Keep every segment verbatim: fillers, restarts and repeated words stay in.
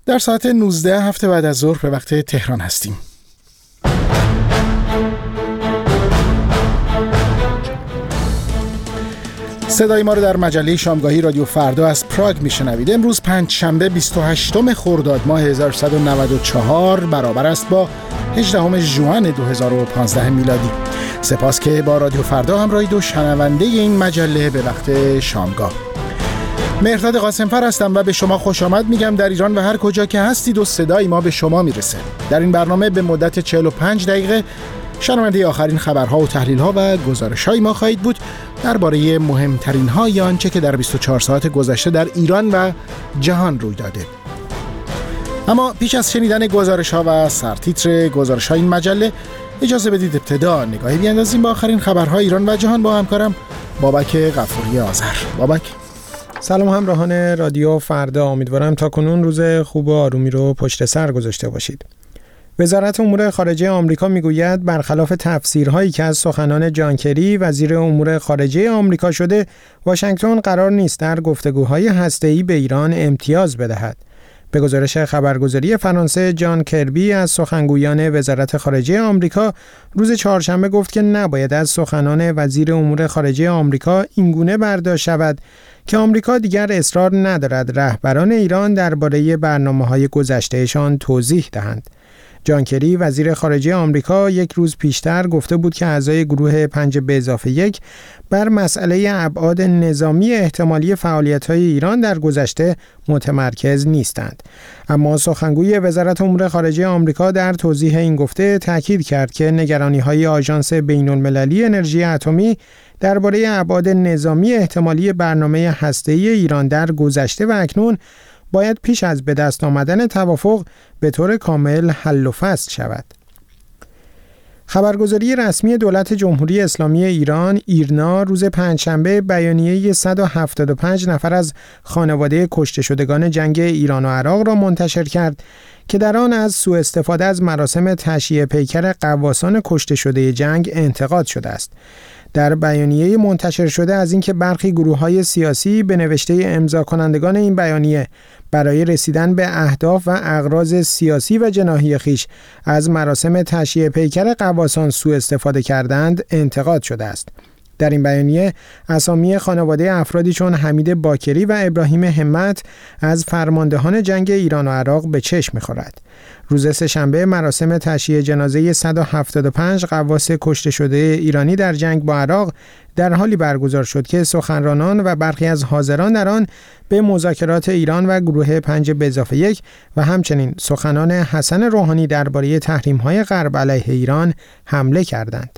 در ساعت نوزده هفته بعد از ظهر به وقت تهران هستیم. صدای ما رو در مجله شامگاهی رادیو فردا از پراگ میشنوید. امروز پنجشنبه بیست و هشتم خرداد ماه هزار و سیصد و نود و چهار برابر است با هجدهم ژوئن دو هزار و پانزده میلادی. سپاس که با رادیو فردا همراهید و شنونده این مجله به وقت شامگاه. مهرداد قاسمفر هستم و به شما خوش آمد میگم در ایران و هر کجا که هستید و صدای ما به شما میرسه. در این برنامه به مدت چهل و پنج دقیقه شنونده آخرین خبرها و تحلیل‌ها و گزارش‌های ما خواهید بود درباره مهمترین های آنچه که در بیست و چهار ساعت گذشته در ایران و جهان روی داده. اما پیش از شنیدن گزارش‌ها و سرتیتر گزارش‌های این مجله اجازه بدید ابتدا نگاهی بیاندازیم به آخرین خبرهای ایران و جهان با همکارم بابک غفوری آذر. بابک، سلام همراهان رادیو فردا، امیدوارم تا کنون روز خوب و آرومی رو پشت سر گذاشته باشید. وزارت امور خارجه آمریکا میگوید برخلاف تفسیرهایی که از سخنان جان کری وزیر امور خارجه آمریکا شده، واشنگتن قرار نیست در گفتگوهای هسته‌ای به ایران امتیاز بدهد. به گزارش خبرگزاری فرانسه، جان کربی از سخنگویان وزارت خارجه آمریکا روز چهارشنبه گفت که نباید از سخنان وزیر امور خارجه آمریکا اینگونه برداشت شود که آمریکا دیگر اصرار ندارد رهبران ایران درباره برنامه‌های گذشتهشان توضیح دهند. جان کری وزیر خارجه آمریکا یک روز پیشتر گفته بود که اعضای گروه پنج به اضافه یک بر مسئله ابعاد نظامی احتمالی فعالیت‌های ایران در گذشته متمرکز نیستند. اما سخنگوی وزارت امور خارجه آمریکا در توضیح این گفته تاکید کرد که نگرانی‌های آژانس بین‌المللی انرژی اتمی درباره ابعاد نظامی احتمالی برنامه هسته‌ای ایران در گذشته و اکنون باید پیش از به دست آمدن توافق به طور کامل حل و فصل شود. خبرگزاری رسمی دولت جمهوری اسلامی ایران ایرنا روز پنجشنبه بیانیه صد و هفتاد و پنج نفر از خانواده کشته شدگان جنگ ایران و عراق را منتشر کرد که در آن از سوء استفاده از مراسم تشییع پیکر غواصان کشته شده جنگ انتقاد شده است. در بیانیه منتشر شده از اینکه برخی گروه‌های سیاسی به نوشته امضا کنندگان این بیانیه برای رسیدن به اهداف و اغراض سیاسی و جناحی خیش از مراسم تشییع پیکر غواصان سوء استفاده کردند انتقاد شده است. در این بیانیه اسامی خانواده افرادی چون حمید باکری و ابراهیم همت از فرماندهان جنگ ایران و عراق به چشم می‌خورد. روز سه‌شنبه مراسم تشییع جنازه صد و هفتاد و پنج غواص کشته شده ایرانی در جنگ با عراق در حالی برگزار شد که سخنرانان و برخی از حاضران در آن به مذاکرات ایران و گروه پنج به اضافه یک و همچنین سخنان حسن روحانی درباره تحریم‌های غرب علیه ایران حمله کردند.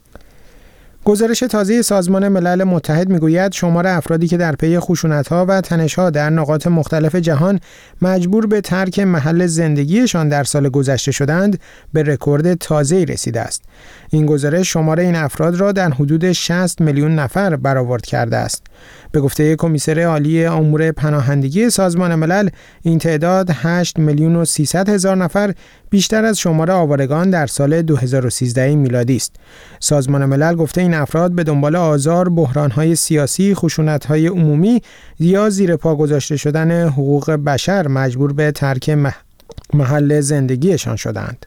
گزارش تازه سازمان ملل متحد میگوید شمار افرادی که در پی خشونت‌ها و تنش‌ها در نقاط مختلف جهان مجبور به ترک محل زندگیشان در سال گذشته شدند به رکورد تازه‌ای رسیده است. این گزارش شمار این افراد را در حدود شصت میلیون نفر برآورد کرده است. به گفته کمیسر عالی امور پناهندگی سازمان ملل، این تعداد هشت میلیون و سیصد هزار نفر بیشتر از شمار آوارگان در سال دو هزار و سیزده میلادی است. سازمان ملل گفته این افراد به دنبال آزار، بحران‌های سیاسی، خشونت‌های عمومی یا زیر پا گذاشته شدن حقوق بشر مجبور به ترک محل زندگیشان شدند.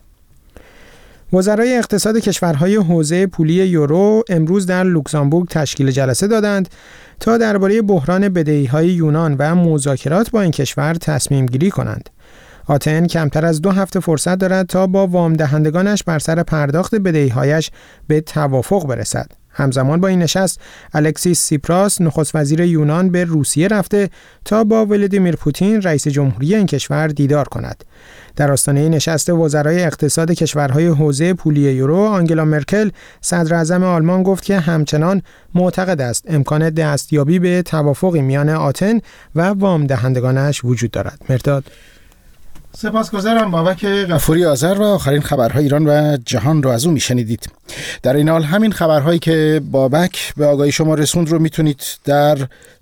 وزرای اقتصاد کشورهای حوزه پولی یورو امروز در لوکزامبورگ تشکیل جلسه دادند تا درباره بحران بدهی‌های یونان و مذاکرات با این کشور تصمیم گیری کنند. آتن کمتر از دو هفته فرصت دارد تا با وام دهندگانش بر سر پرداخت بدهی‌هایش به توافق برسد. همزمان با این نشست، الکسیس سیپراس نخست وزیر یونان به روسیه رفته تا با ولادیمیر پوتین رئیس جمهوری این کشور دیدار کند. در آستانه نشست وزرای اقتصاد کشورهای حوزه پولی یورو، آنگلا مرکل صدر اعظم آلمان گفت که همچنان معتقد است امکان دستیابی به توافقی میان آتن و وام دهندگانش وجود دارد. مرداد، سپاسگزارم بابک غفوری آذر و آخرین خبرهای ایران و جهان رو از او میشنیدید. در این حال همین خبرهایی که بابک به آگاهی شما رسوند رو میتونید در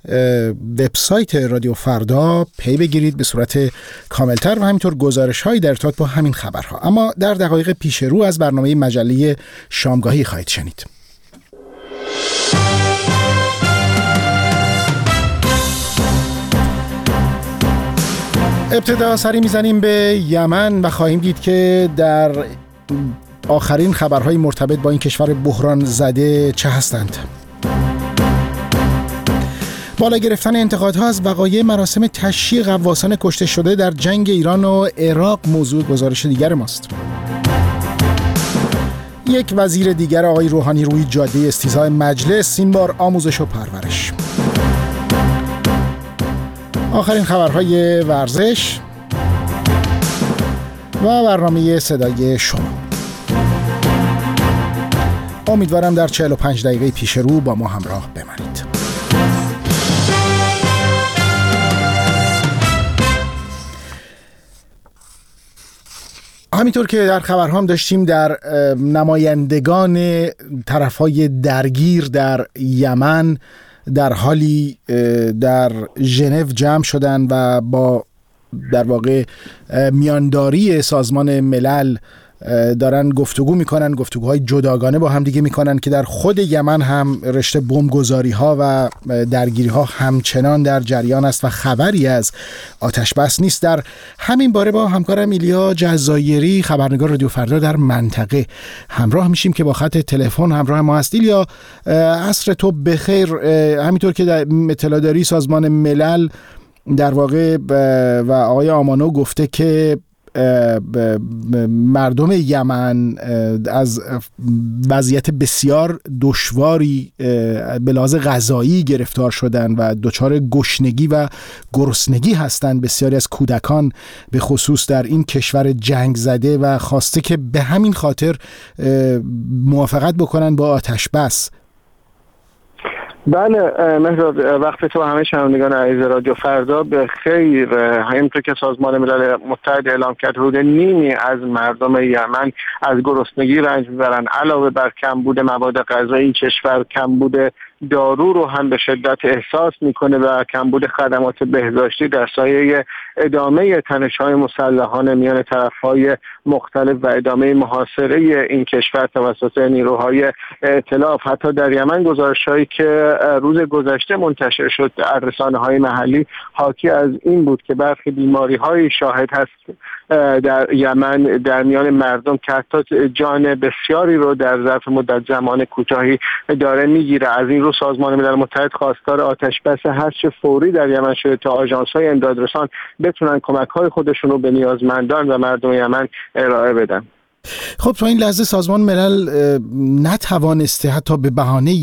وبسایت رادیو فردا پی بگیرید به صورت کاملتر و همینطور گزارش‌هایی در ارتباط با همین خبرها. اما در دقایق پیش رو از برنامه مجله شامگاهی خواهید شنید. ابتدا سری میزنیم به یمن و خواهیم دید که در آخرین خبرهای مرتبط با این کشور بحران زده چه هستند. بالا گرفتن انتقادها از وقایع مراسم تشییع غواصان کشته شده در جنگ ایران و عراق موضوع گزارش دیگر ماست. یک وزیر دیگر آقای روحانی روی جاده استیزای مجلس، این بار آموزش و پرورش. آخرین خبرهای ورزش و برنامه صدای شما. امیدوارم در چهل و پنج دقیقه پیش رو با ما همراه بمانید. همینطور که در خبرها هم داشتیم، در نمایندگان طرفهای درگیر در یمن در حالی در ژنو جمع شدن و با در واقع میانداری سازمان ملل دارن گفتگو میکنن، گفتگوهای جداگانه با هم دیگه میکنن که در خود یمن هم رشته بمبگذاری ها و درگیری ها همچنان در جریان است و خبری از آتش بس نیست. در همین باره با همکارم ایلیا جزایری، خبرنگار رادیو فردا در منطقه، همراه میشیم که با خط تلفن همراه ما هست. ایلیا، عصر تو بخیر. همینطور که در اطلاع داری، سازمان ملل در واقع و آقای آمانو گفته که مردم یمن از وضعیت بسیار دشواری به لحاظ غذایی گرفتار شدن و دچار گشنگی و گرسنگی هستند. بسیاری از کودکان به خصوص در این کشور جنگ زده و خواسته که به همین خاطر موافقت بکنن با آتش بس. بله مهراد، وقت تو همه شنوندگان عزیز رادیو فردا به خیر. همینطور که سازمان ملل متحد اعلام کرد حدود نیمی از مردم یمن از گرسنگی رنج میبرن. علاوه بر کمبود مواد غذایی، این کشور کمبود دارو رو هم به شدت احساس میکنه و کمبود خدمات بهداشتی در سایه ادامه تنش‌های مسلحانه میان طرف‌های مختلف و ادامه محاصره این کشور توسط نیروهای ائتلاف. حتی در یمن گزارش‌هایی که روز گذشته منتشر شد در رسانه‌های محلی حاکی از این بود که برخی بیماری‌های شاهد هست در یمن در میان مردم که حتی جان بسیاری رو در ظرف مدت زمان کوتاهی داره میگیره. از این رو سازمان ملل متحد خواستار آتش بس حذف فوری در یمن شده تا آژانس‌های امدادرسان بتونن کمک‌های خودشون رو به نیازمندان و مردم یمن ارائه بدن. خب تا این لحظه سازمان ملل نتوانسته حتی به بهانه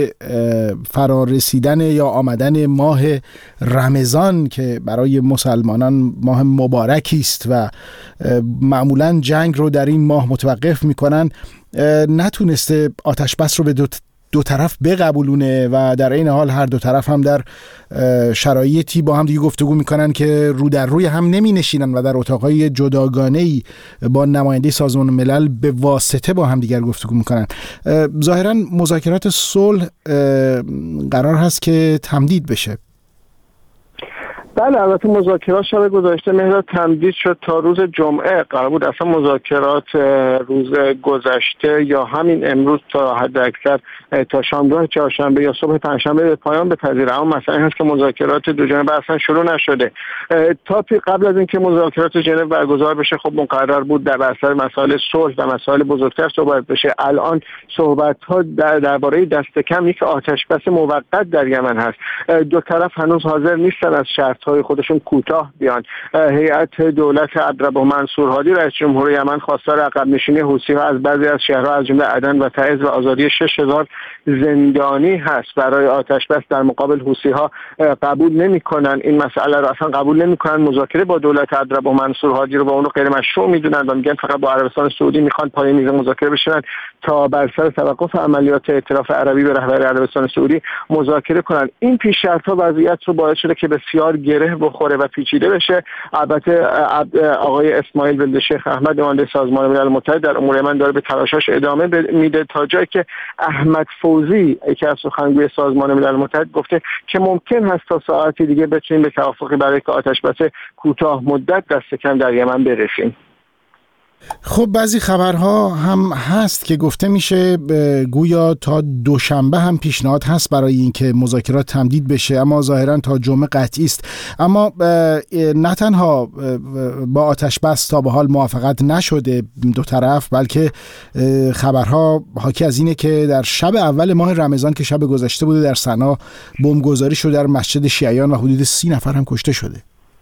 فرارسیدن یا آمدن ماه رمضان که برای مسلمانان ماه مبارکی است و معمولا جنگ رو در این ماه متوقف میکنن، نتونسته آتش بس رو به دو دو طرف بقبولونه و در این حال هر دو طرف هم در شرایطی با هم دیگه گفتگو میکنن که رو در روی هم نمی نشینن و در اتاقهای جداگانه‌ای با نماینده سازمان ملل به واسطه با هم دیگر گفتگو میکنن. ظاهرا مذاکرات صلح قرار هست که تمدید بشه. بله، البته مذاکرات شب گذشته مهراد تمدید شد تا روز جمعه. قرار بود اصلا مذاکرات روز گذشته یا همین امروز تا حد اکثر تا شامگاه چهارشنبه یا صبح پنجشنبه به پایان بپذیره، اما مسئله هست که مذاکرات دو جانبه اصلا شروع نشده. تا قبل از اینکه مذاکرات ژنو برگزار بشه خب مقرر بود در اثر مسائل صلح و مسائل بزرگتر صحبت بشه. الان صحبت‌ها در درباره دست کم یک آتش بس موقت در یمن هست. دو طرف هنوز حاضر نیستن از شرط‌های خودشون کوتاه بیان. هیئت دولت عبدالرب منصور هادی رئیس جمهور یمن خواستار عقب نشینی حوثی‌ها از بعضی از شهرها از جمله عدن و تعز و آزادی شش هزار زندانی هست. برای آتش بس در مقابل حوثی‌ها قبول نمی‌کنن این مسئله رو، اصلا قبول نمی‌کنن. مذاکره با دولت عبدالرب منصور هادی رو با اون غیر مشروع می‌دونن و میگن فقط با عربستان سعودی می‌خوان پای میز مذاکره بشینن تا بر سر توقف عملیات ائتلاف عربی به رهبری عربستان سعودی مذاکره کنن. این پیش شرط‌ها وضعیت رو باعث شده که بسیار گره بخوره و پیچیده بشه. البته آقای اسماعیل ولد شیخ احمد نماینده سازمان ملل متحد در امور یمن داره به تلاشاش ادامه میده تا جایی که احمد فوزی یکی از سخنگوی سازمان ملل متحد گفته که ممکن هست تا ساعتی دیگه بتونیم به توافقی برای که آتش بس کوتاه مدت دست کم در یمن برسیم. خب بعضی خبرها هم هست که گفته میشه گویا تا دوشنبه هم پیشنهاد هست برای اینکه مذاکرات تمدید بشه، اما ظاهرا تا جمعه قطعی است. اما نه تنها با آتش بس تا به حال موافقت نشده دو طرف، بلکه خبرها حاکی از اینه که در شب اول ماه رمضان که شب گذشته بوده در صنعا بمبگذاری شده در مسجد شیعیان و حدود سی نفر هم کشته شده.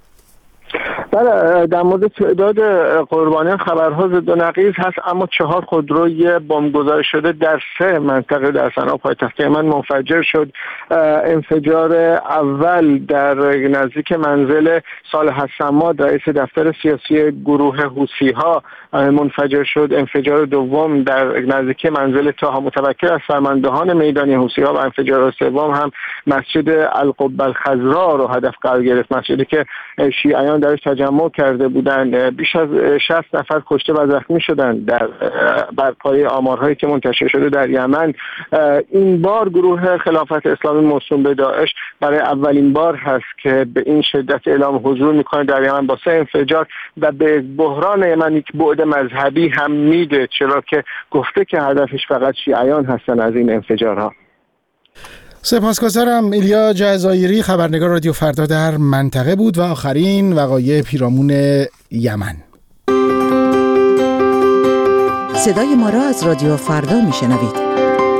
بله، در مورد تعداد قربانیان خبرها ضد و نقیض هست، اما چهار خودروی بمبگذاری شده در سه منطقه در صنعا پایتخت یمن منفجر شد. انفجار اول در نزدیک منزل صالح الصماد رئیس دفتر سیاسی گروه حوثی‌ها منفجر شد. انفجار دوم در نزدیک منزل طه متوکل از فرماندهان میدانی حوثی‌ها و انفجار سوم هم مسجد القبه الخضراء رو هدف قرار گرفت، مسجدی که شیعیان درش تجمع کرده بودند. بیش از شصت نفر کشته و زخمی شدند در بر پایه آمارهایی که منتشر شده در یمن. این بار گروه خلافت اسلامی موسوم به داعش برای اولین بار هست که به این شدت اعلام حضور میکنه در یمن با سه انفجار و به بحران یمن یک بعد مذهبی هم میده، چرا که گفته که هدفش فقط شیعیان هستن از این انفجارها. سپاسگزارم. ایلیا جزایری، خبرنگار رادیو فردا در منطقه بود و آخرین وقایع پیرامون یمن. صدای ما را از رادیو فردا میشنوید.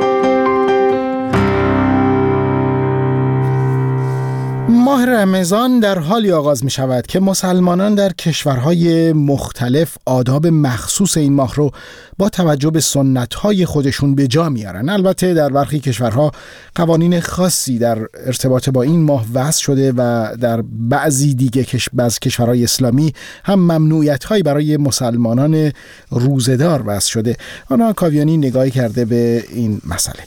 ماه رمضان در حالی آغاز می شود که مسلمانان در کشورهای مختلف آداب مخصوص این ماه رو با توجه به سنت‌های خودشون به جا میارن. البته در برخی کشورها قوانین خاصی در ارتباط با این ماه وضع شده و در بعضی دیگه بعض کشورهای اسلامی هم ممنوعیت‌هایی برای مسلمانان روزه‌دار وضع شده. آنا کاویانی نگاهی کرده به این مسئله.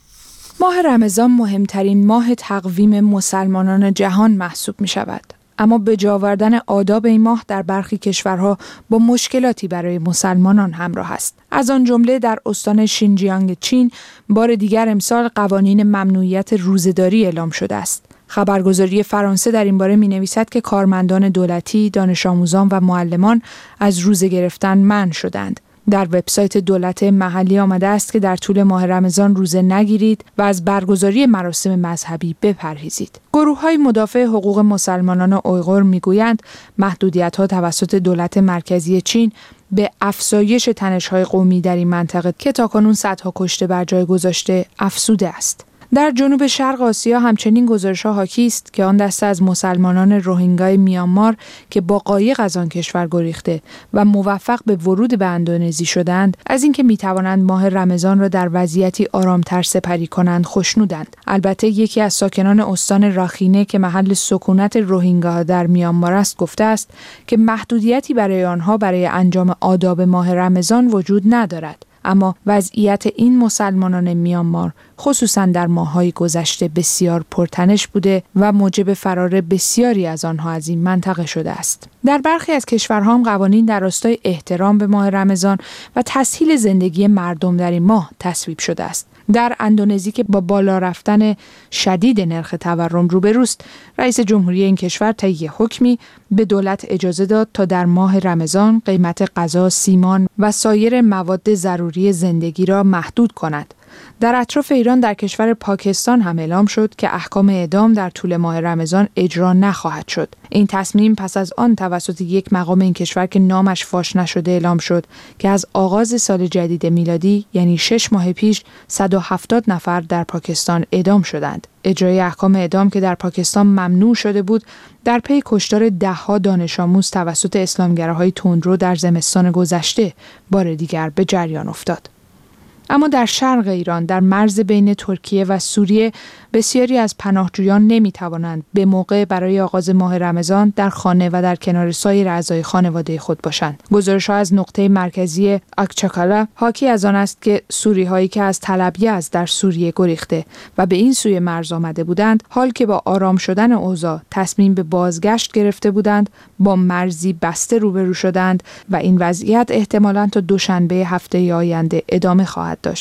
ماه رمضان مهمترین ماه تقویم مسلمانان جهان محسوب می شود. اما به جا آوردن آداب این ماه در برخی کشورها با مشکلاتی برای مسلمانان همراه است. از آن جمله در استان شینجیانگ چین بار دیگر امسال قوانین ممنوعیت روزه‌داری اعلام شده است. خبرگزاری فرانسه در این باره می‌نویسد که کارمندان دولتی، دانش آموزان و معلمان از روزه گرفتن منع شدند. در وبسایت دولت محلی آمده است که در طول ماه رمضان روزه نگیرید و از برگزاری مراسم مذهبی بپرهیزید. گروه‌های مدافع حقوق مسلمانان اویغور میگویند محدودیت‌ها توسط دولت مرکزی چین به افزایش تنش‌های قومی در این منطقه که تاکنون صدها کشته بر جای گذاشته افزوده است. در جنوب شرق آسیا همچنین گزارش‌ها حاکی است که آن دسته از مسلمانان روهینگای میانمار که با قایق از آن کشور گریخته و موفق به ورود به اندونزی شدند، از اینکه می‌توانند ماه رمضان را در وضعیتی آرام‌تر سپری کنند خوشنودند. البته یکی از ساکنان استان راخینه که محل سکونت روهینگاها در میانمار است گفته است که محدودیتی برای آنها برای انجام آداب ماه رمضان وجود ندارد. اما وضعیت این مسلمانان میانمار خصوصا در ماه‌های گذشته بسیار پرتنش بوده و موجب فرار بسیاری از آنها از این منطقه شده است. در برخی از کشورها هم قوانین در راستای احترام به ماه رمضان و تسهیل زندگی مردم در این ماه تصویب شده است. در اندونزی که با بالا رفتن شدید نرخ تورم روبروست، رئیس جمهوری این کشور طی حکمی به دولت اجازه داد تا در ماه رمضان قیمت غذا، سیمان و سایر مواد ضروری زندگی را محدود کند. در اطراف ایران در کشور پاکستان هم اعلام شد که احکام اعدام در طول ماه رمضان اجرا نخواهد شد. این تصمیم پس از آن توسط یک مقام این کشور که نامش فاش نشده اعلام شد که از آغاز سال جدید میلادی یعنی شش ماه پیش صد و هفتاد نفر در پاکستان اعدام شدند. اجرای احکام اعدام که در پاکستان ممنوع شده بود در پی کشتار ده‌ها دانش آموز توسط اسلامگراهای تندرو در زمستان گذشته بار دیگر به جریان افتاد. اما در شرق ایران در مرز بین ترکیه و سوریه بسیاری از پناهجویان نمی‌توانند به موقع برای آغاز ماه رمضان در خانه و در کنار سایر اعضای خانواده خود باشند. گزارش‌ها از نقطه مرکزی آکچاکالا حاکی از آن است که سوری‌هایی که از طلبیه در سوریه گریخته و به این سوی مرز آمده بودند، حال که با آرام شدن اوضاع تصمیم به بازگشت گرفته بودند، با مرزی بسته روبرو شدند و این وضعیت احتمالاً تا دوشنبه هفته آینده ادامه خواهد داشت.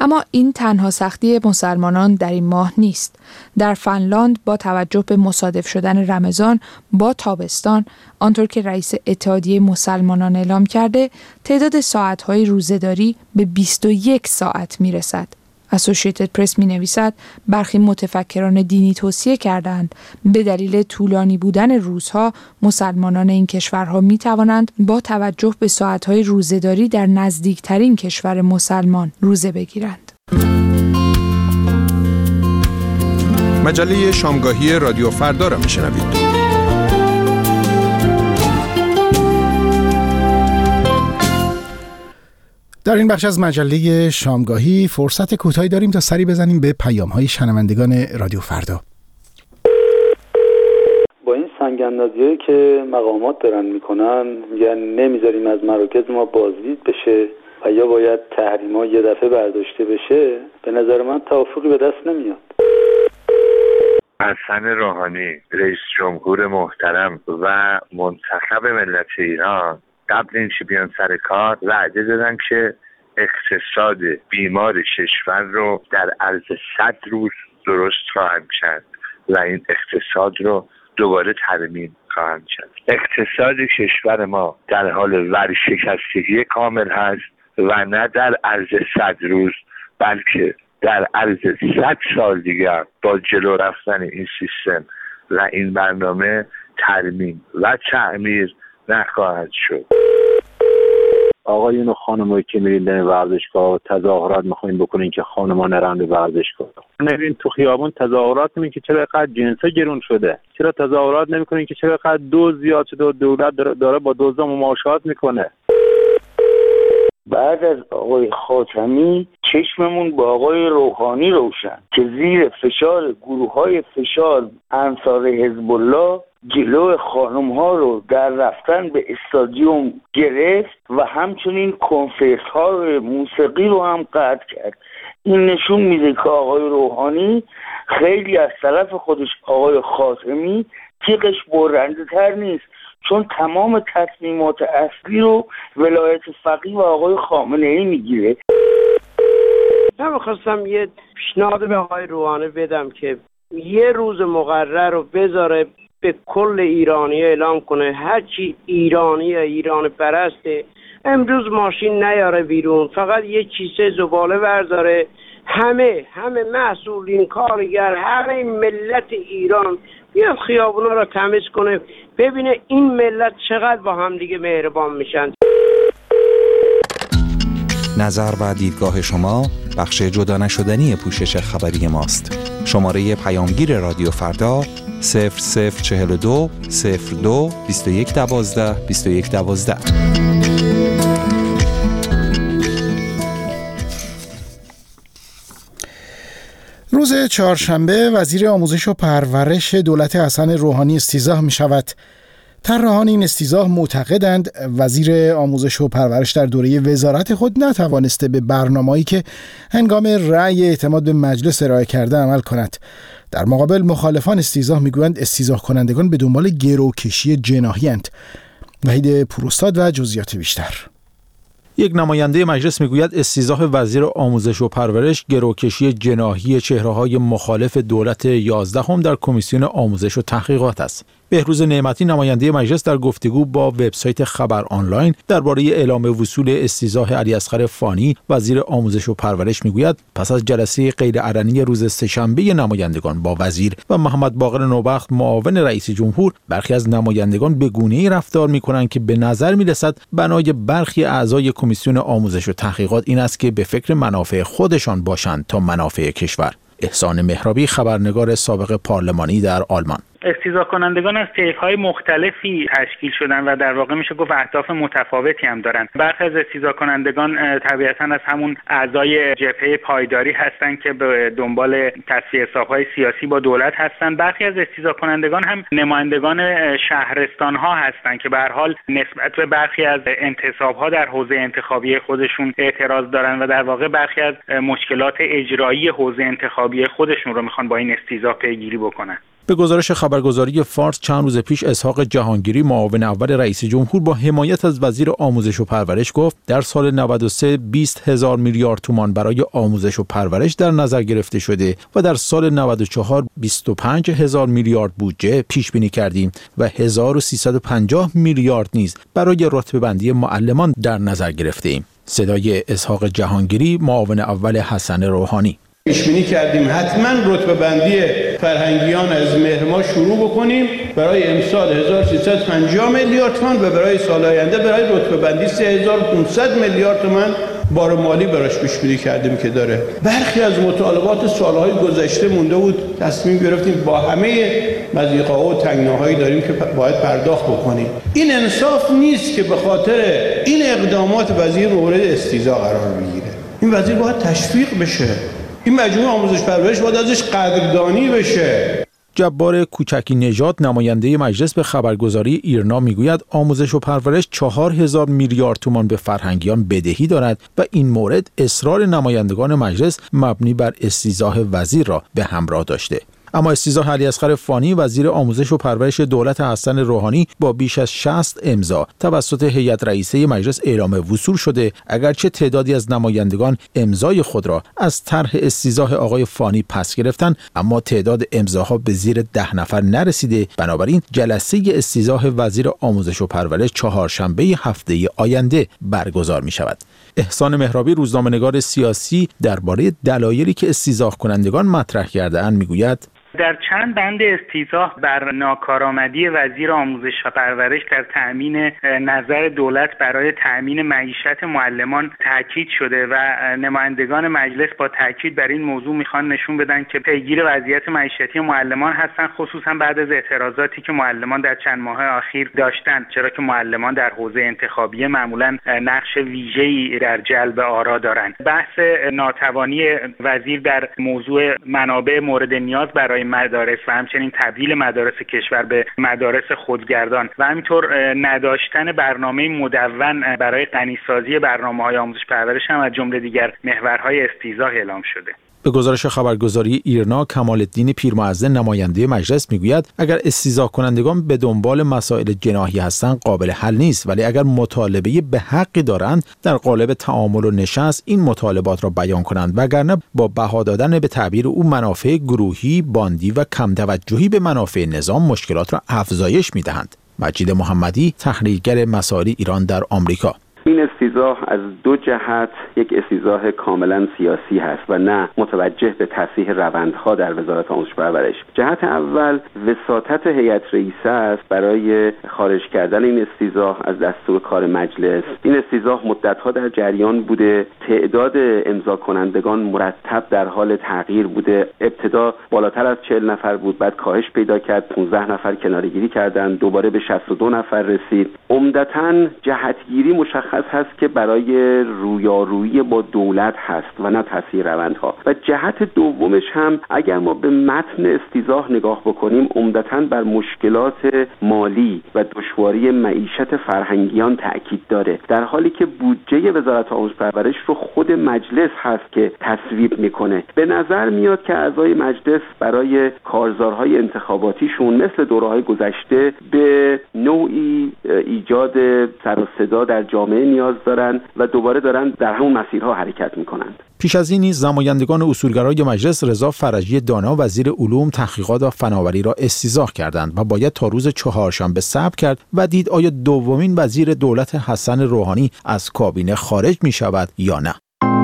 اما این تنها سختی مسلمانان در این ماه نیست. در فنلاند با توجه به مصادف شدن رمضان با تابستان، آنطور که رئیس اتحادیه مسلمانان اعلام کرده، تعداد ساعت‌های روزه‌داری به بیست و یک ساعت می‌رسد. اسوسییتد پرس می‌نویسد برخی متفکران دینی توصیه کردند به دلیل طولانی بودن روزها مسلمانان این کشورها می‌توانند با توجه به ساعت‌های روزه‌داری در نزدیکترین کشور مسلمان روزه بگیرند. مجله شامگاهی رادیو فردا را می‌شنوید. در این بخش از مجله شامگاهی فرصت کوتاهی داریم تا سری بزنیم به پیام‌های شنوندگان رادیو فردا. با این سنگ اندازی‌هایی که مقامات دارن میکنن، میگن نمیذاریم از مراکز ما بازدید بشه و یا باید تحریم‌ها یه دفعه برداشته بشه، به نظر من توافقی به دست نمیاد. حسن روحانی رئیس جمهور محترم و منتخب ملت ایران قبل اینکه بیان سر کار وعده دادن که اقتصاد بیمار کشور رو در عرض صد روز درست خواهند کرد و این اقتصاد رو دوباره ترمیم خواهند کرد. اقتصاد کشور ما در حال ورشکستگی کامل هست و نه در عرض صد روز بلکه در عرض صد سال دیگر با جلو رفتن این سیستم و این برنامه ترمیم و تعمیر نخواهد شد. آقایون و خانمایی که میرین در ورزشگاه تظاهرات میخواین بکنین که خانما نرن به ورزشگاه، نرین تو خیابون تظاهرات نمیکنین که چرا اینقدر جنسا گرون شده، چرا تظاهرات نمیکنین که چرا اینقدر دوز زیاد شده و دولت داره با دزدا مماشات میکنه. بعد از آقای خاتمی چشممون با آقای روحانی روشن که زیر فشار گروه‌های فشار انصار حزب الله جلو خانم ها رو در رفتن به استادیوم گرفت و همچنین کنفرت ها موسیقی رو هم قطع کرد. این نشون میده که آقای روحانی خیلی از طرف خودش آقای خاتمی تیغش برنده تر نیست، چون تمام تصمیمات اصلی رو ولایت فقیه و آقای خامنه ای میگیره. من می‌خواستم یه پیشنهاد به آقای روحانی بدم که یه روز مقرر رو بذاره به کل ایرانی اعلام کنه هر چی ایرانی ایران پرسته امروز ماشین نیاره بیرون، فقط یه کیسه زباله برداره، همه همه مسئولین، کارگر، همه ملت ایران بیاد خیابونا رو تمیز کنه، ببینه این ملت چقدر با هم دیگه مهربان میشن. نظر و دیدگاه شما بخش جدا نشدنی پوشش خبری ماست. شماره پیامگیر رادیو فردا صفر صفر چهل و دو صفر دو بیست و یک دوازده بیست و یک دوازده. روز چهارشنبه وزیر آموزش و پرورش دولت حسن روحانی استیضاح می شود. طراحان این استیضاح معتقدند وزیر آموزش و پرورش در دوره وزارت خود نتوانسته به برنامه‌ای که هنگام رأی اعتماد به مجلس ارائه کرده عمل کند. در مقابل مخالفان استیضاح میگویند استیضاح کنندگان به دنبال گروکشی جناحی اند. وحید پوراستاد و جزئیات بیشتر. یک نماینده مجلس میگوید استیضاح وزیر آموزش و پرورش گروکشی جناحی چهره‌های مخالف دولت یازدهم در کمیسیون آموزش و تحقیقات است. بهروز نعمتی نماینده مجلس در گفتگو با وبسایت خبر آنلاین درباره اعلام وصول استیضاح علیاصغر فانی وزیر آموزش و پرورش میگوید پس از جلسه غیرعلنی روز سه‌شنبه نمایندگان با وزیر و محمد باقر نوبخت معاون رئیس جمهور، برخی از نمایندگان به گونه‌ای رفتار می‌کنند که به نظر می‌رسد بنای برخی اعضای کمیسیون آموزش و تحقیقات این است که به فکر منافع خودشان باشند تا منافع کشور. احسان مهرابی، خبرنگار سابق پارلمانی در آلمان. استیضاح کنندگان از طیف‌های مختلفی تشکیل شدن و در واقع میشه گفت اهداف متفاوتی هم دارن. برخی از استیضاح کنندگان طبیعتاً از همون اعضای جبهه پایداری هستن که به دنبال تصفیه حساب‌های سیاسی با دولت هستن. برخی از استیضاح کنندگان هم نمایندگان شهرستان‌ها هستن که به هر حال نسبت به برخی از انتصاب‌ها در حوزه انتخابی خودشون اعتراض دارن و در واقع برخی از مشکلات اجرایی حوزه انتخابی خودشون رو میخوان با این استیضاح پیگیری بکنن. به گزارش خبرگزاری فارس چند روز پیش اسحاق جهانگیری معاون اول رئیس جمهور با حمایت از وزیر آموزش و پرورش گفت در سال نود و سه بیست هزار میلیارد تومان برای آموزش و پرورش در نظر گرفته شده و در سال نود و چهار بیست و پنج هزار میلیارد بودجه پیش بینی کردیم و هزار و سیصد و پنجاه میلیارد نیز برای رتبه بندی معلمان در نظر گرفته ایم. صدای اسحاق جهانگیری معاون اول حسن روحانی. پیش بینی کردیم حتما رتبه بندی فرهنگیان از مهر ماه شروع بکنیم برای امسال هزار و سیصد و پنجاه میلیارد تومان و برای سال آینده برای رتبه بندی سه هزار و پانصد میلیارد تومان بار مالی براش پیش بینی کردیم که داره. برخی از مطالبات سالهای گذشته مونده بود، تصمیم گرفتیم با همه مضیقه‌ها و تنگناهایی داریم که باید پرداخت بکنیم. این انصاف نیست که به خاطر این اقدامات وزیر مورد استیضاح قرار بگیره. این وزیر باید تشویق بشه. این مجموعه آموزش پرورش باید ازش قدردانی بشه. جبار کوچکی نژاد نماینده مجلس به خبرگزاری ایرنا میگوید آموزش و پرورش چهار هزار میلیارد تومان به فرهنگیان بدهی دارد و این مورد اصرار نمایندگان مجلس مبنی بر استیضاح وزیر را به همراه داشته. اما استیضاح علیاصغر فانی وزیر آموزش و پرورش دولت حسن روحانی با بیش از شصت امضا توسط هیئت رئیسه مجلس اعلام وصول شده، اگرچه تعدادی از نمایندگان امضای خود را از طرح استیضاح آقای فانی پس گرفتند، اما تعداد امضاها به زیر ده نفر نرسیده. بنابراین جلسه استیضاح وزیر آموزش و پرورش چهارشنبه هفته آینده برگزار می شود. احسان مهرابی روزنامه‌نگار سیاسی درباره دلایلی که استیضاح کنندگان مطرح کرده‌اند میگوید در چند بند استیضاح بر ناکارآمدی وزیر آموزش و پرورش در تأمین نظر دولت برای تأمین معیشت معلمان تاکید شده و نمایندگان مجلس با تاکید بر این موضوع میخوان نشون بدن که پیگیر وضعیت معیشتی معلمان هستن، خصوصا بعد از اعتراضاتی که معلمان در چند ماه اخیر داشتن، چرا که معلمان در حوزه انتخابی معمولا نقش ویژه‌ای در جلب آرا دارند. بحث ناتوانی وزیر در موضوع منابع مورد نیاز برای مدارس و همچنین تبدیل مدارس کشور به مدارس خودگردان و همینطور نداشتن برنامه مدون برای غنیسازی برنامه‌های آموزش پرورش هم از جمله دیگر محورهای استیضاح اعلام شده. به گزارش خبرگزاری ایرنا کمال‌الدین پیرمعظم نماینده مجلس میگوید اگر استیضاح کنندگان به دنبال مسائل جناحی هستند قابل حل نیست، ولی اگر مطالبه به حقی دارند در قالب تعامل و نشست این مطالبات را بیان کنند، وگرنه با بها دادن به تعبیر او منافع گروهی، باندی و کم توجهی به منافع نظام مشکلات را افزایش میدهند. مجید محمدی تحلیلگر مسائل ایران در آمریکا: این استیضاح از دو جهت یک استیضاح کاملا سیاسی هست و نه متوجه به تصحیح روندها در وزارت آموزش و پرورش. جهت اول وساطت هیئت رئیسه است برای خارج کردن این استیضاح از دستور کار مجلس. این استیضاح مدت‌ها در جریان بوده، تعداد امضا کنندگان مرتب در حال تغییر بوده. ابتدا بالاتر از چهل نفر بود، بعد کاهش پیدا کرد، پانزده نفر کناره‌گیری کردند، دوباره به شصت و دو نفر رسید. عمدتاً جهتگیری مشخص هست که برای رویارویی با دولت هست و نه تصحیح روندها. و جهت دومش هم اگر ما به متن استیضاح نگاه بکنیم عمدتاً بر مشکلات مالی و دشواری معیشت فرهنگیان تأکید داره، در حالی که بودجه وزارت آموزش و پرورش رو خود مجلس هست که تصویب میکنه. به نظر میاد که اعضای مجلس برای کارزارهای انتخاباتیشون مثل دوره‌های گذشته به نوعی ایجاد سر و صدا در جامعه نیاز دارن و دوباره دارن در همون مسیرها حرکت میکنند. پیش از این نیز نمایندگان اصولگرای مجلس رضا فرجی دانا وزیر علوم، تحقیقات و فناوری را استیضاح کردند و باید تا روز چهارشنبه صبر کرد و دید آیا دومین وزیر دولت حسن روحانی از کابینه خارج می شود یا نه.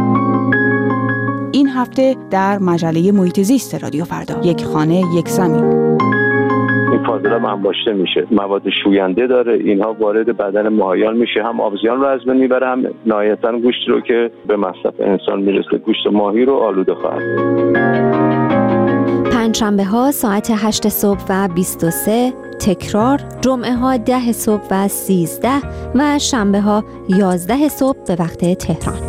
این هفته در مجله محیط زیست رادیو فردا، یک خانه یک زمین. این فاضلاب انباشته میشه، مواد شوینده داره، اینها وارد بدن ماهیان میشه، هم آبزیان رو از بین میبره، هم نهایتاً گوشت رو که به مصرف انسان میرسه، گوشت ماهی رو آلوده خواهد. پنجشنبه ها ساعت هشت صبح و بیست و سه، تکرار جمعه ها ده صبح و سیزده و شنبه ها یازده صبح به وقت تهران.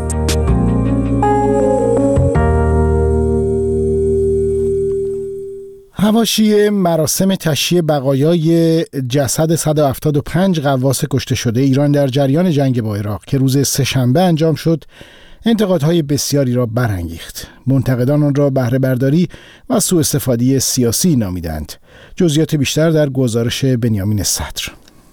حواشی مراسم تشییع بقایای جسد صد و هفتاد و پنج غواص کشته شده ایران در جریان جنگ با عراق که روز سه‌شنبه انجام شد، انتقادهای بسیاری را برانگیخت. منتقدان آن را بهره برداری و سوء استفاده سیاسی نامیدند. جزئیات بیشتر در گزارش بنیامین صدر.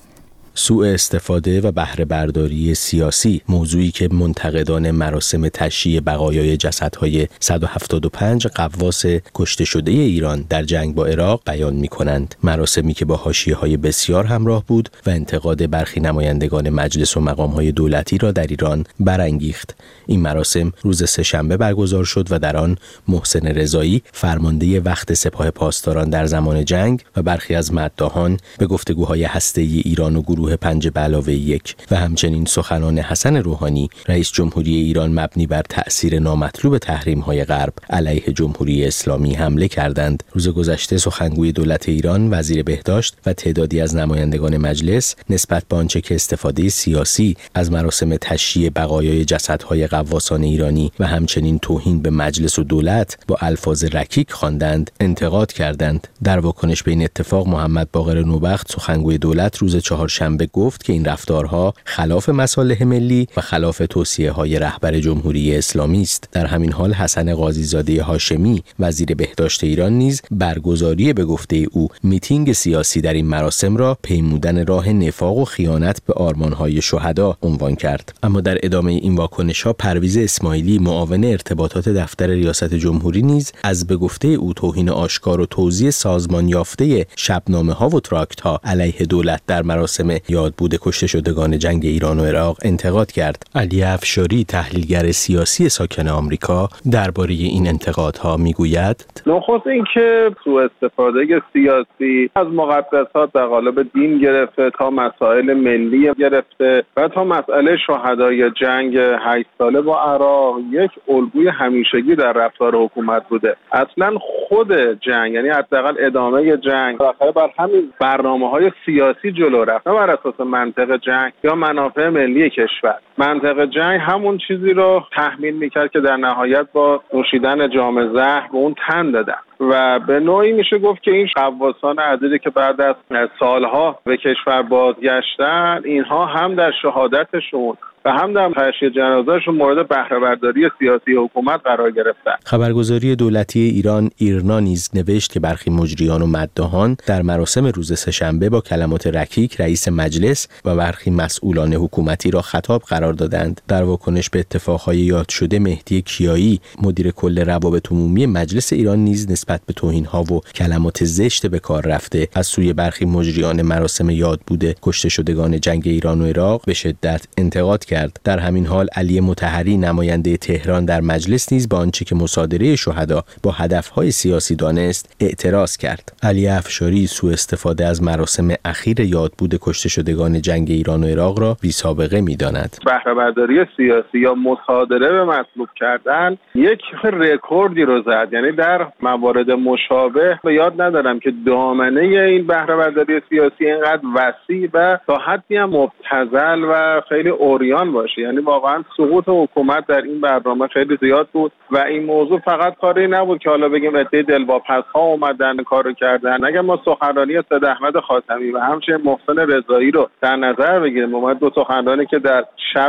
سوء استفاده و بهره برداری سیاسی، موضوعی که منتقدان مراسم تشییع بقایای جسدهای صد و هفتاد و پنج غواص کشته شده ایران در جنگ با عراق بیان می‌کنند. مراسمی که با حاشیه‌های بسیار همراه بود و انتقاد برخی نمایندگان مجلس و مقام‌های دولتی را در ایران برانگیخت. این مراسم روز سه‌شنبه برگزار شد و در آن محسن رضایی، فرمانده وقت سپاه پاسداران در زمان جنگ و برخی از مداحان به گفتگوهای هسته‌ای ایران و گروه پنج به علاوه یک و همچنین سخنان حسن روحانی رئیس جمهوری ایران مبنی بر تأثیر نامطلوب تحریم‌های غرب علیه جمهوری اسلامی حمله کردند. روز گذشته سخنگوی دولت ایران، وزیر بهداشت و تعدادی از نمایندگان مجلس نسبت به آنچه که استفاده سیاسی از مراسم تشییع بقایای جسدهای غواصان ایرانی و همچنین توهین به مجلس و دولت با الفاظ رکیک خواندند، انتقاد کردند. در واکنش به این اتفاق محمد باقر نوبخت، سخنگوی دولت، روز چهارشنبه گفت که این رفتارها خلاف مصالح ملی و خلاف توصیه‌های رهبر جمهوری اسلامی است. در همین حال حسن قاضی‌زاده هاشمی، وزیر بهداشت ایران، نیز برگزاری به گفته او میتینگ سیاسی در این مراسم را پیمودن راه نفاق و خیانت به آرمان‌های شهدا عنوان کرد. اما در ادامه این واکنش‌ها پرویز اسماعیلی، معاون ارتباطات دفتر ریاست جمهوری، نیز از به گفته او توهین آشکار و توزیع سازمان یافته شبنامه‌ها و تراکت‌ها علیه دولت در مراسم یاد بود کشته شدگان جنگ ایران و عراق انتقاد کرد. علی افشاری، تحلیلگر سیاسی ساکن آمریکا، درباره این انتقادها میگوید: نخست اینکه سوء استفاده سیاسی از مقدسات در قالب دین گرفته تا مسائل ملی گرفته و تا مسئله شهدای جنگ هشت ساله با عراق یک الگوی همیشگی در رفتار حکومت بوده. اصلا خود جنگ، یعنی حداقل ادامه جنگ، آخر بر همین برنامه‌های سیاسی جلو رفت، بر اساس منطق جنگ یا منافع ملی کشور. منطق جنگ همون چیزی رو تحمیل میکرد که در نهایت با نوشیدن جام زهر به اون تن دادن و به نوعی میشه گفت که این غواصان عددی که بعد از سالها به کشور بازگشتن، اینها هم در شهادتشون و هم در تشییع جنازه‌شون مورد بهره برداری سیاسی حکومت قرار گرفتن. خبرگزاری دولتی ایران ایرنا نیز نوشت که برخی مجریان و مداحان در مراسم روز سه‌شنبه با کلمات رکیک رئیس مجلس و برخی مسئولان حکومتی را خطاب قرار دادند. در واکنش به اتفاقهای یاد شده، مهدی کیایی، مدیر کل روابط عمومی مجلس ایران، نیز نسبت به توهین‌ها و کلمات زشت به کار رفته از سوی برخی مجریان مراسم یاد بوده کشته شدگان جنگ ایران و عراق به شدت انتقاد کرد. در همین حال علی مطهری، نماینده تهران در مجلس، نیز با آنچه که مصادره شهدا با هدفهای سیاسی دانست اعتراض کرد. علی افشاری سوء استفاده از مراسم اخیر یادبود کشته شدگان جنگ ایران و عراق را بی سابقه می‌داند. بهره برداری سیاسی یا مصادره به مطلوب کردن یک رکوردی رو زد. یعنی در موارد مشابه به یاد ندارم که دامنه این بهره برداری سیاسی اینقدر وسیع و تا حدی هم مبتذل و خیلی عریان باشه. یعنی واقعا سقوط حکومت در این برنامه خیلی زیاد بود و این موضوع فقط کاری نبود که حالا بگیم عده دلواپس‌ها اومدن کارو کردن. اگر ما سخنرانی سید احمد خاتمی و همچنین محسن رضایی رو در نظر بگیریم، اومد دو سخنرانی که در شب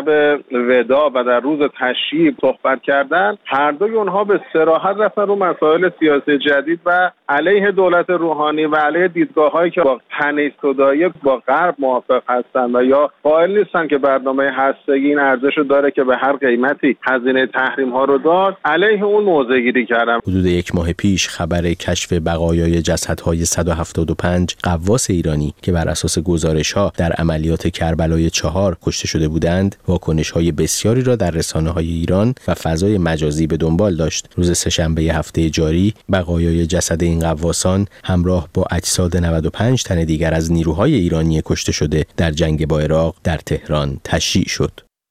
ودا و در روز تشییع صحبت کردن، هر دوی اونها به صراحت رفتن رو مسائل سیاسی جدید و علیه دولت روحانی و علیه دیدگاه‌هایی که با تنی‌زدایی با غرب موافق هستن و یا قائل نیستن که برنامه هسته‌ای این ارزشو داره که به هر قیمتی هزینه تحریم‌ها رو داد، علیه اون موضع گیری کردن. حدود یک ماه پیش خبر کشف بقایای جسدهای صد و هفتاد و پنج غواص ایرانی که بر اساس گزارش‌ها در عملیات کربلای چهار کشته شده بودند، واکنش‌های بسیاری را در رسانه‌های ایران و فضای مجازی به دنبال داشت. روز سه‌شنبه هفته جاری بقایای جسد این غواصان همراه با اجساد نود و پنج تن دیگر از نیروهای ایرانی کشته شده در جنگ با عراق در تهران تشییع شد.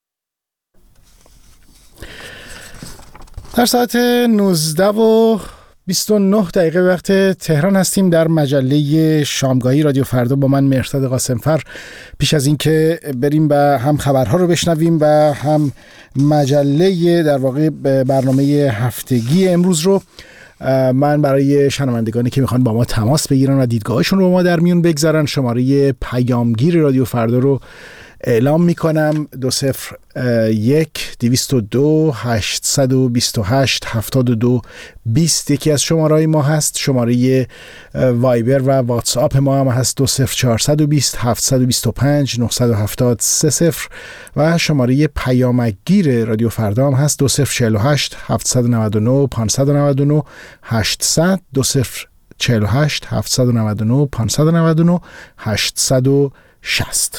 در ساعت نوزده و بیست و نه دقیقه وقت تهران هستیم. در مجله شامگاهی رادیو فردا با من مهرداد قاسمفر. پیش از این که بریم و هم خبرها رو بشنویم و هم مجله در واقع برنامه هفتگی امروز رو، من برای شنوندگانی که میخوان با ما تماس بگیرن و دیدگاهشون رو با ما در میون بگذارن شماره پیامگیر رادیو فردا رو اعلام میکنم: دو صفر یک دویست و دو هشتصد و بیست و هشت هفتاد و دو بیست یکی از شمارهای ما هست. شماره وایبر و واتساپ ما هم هست: دو صفر چهارصد و بیست هفتصد و بیست و پنج نهصد و هفتاد سه صفر و شماره پیامگیر رادیو فردا هم هست: دو صفر چهل و هشت هفتصد و نود و نه پانصد و نود و نه هشتصد دو صفر چهل و هشت هفتصد و نود و نه پانصد و نود و نه هشتصد و شصت.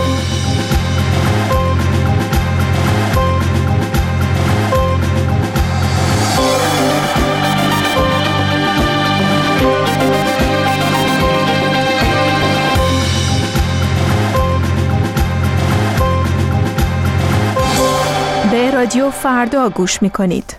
به رادیو فردا گوش می‌کنید.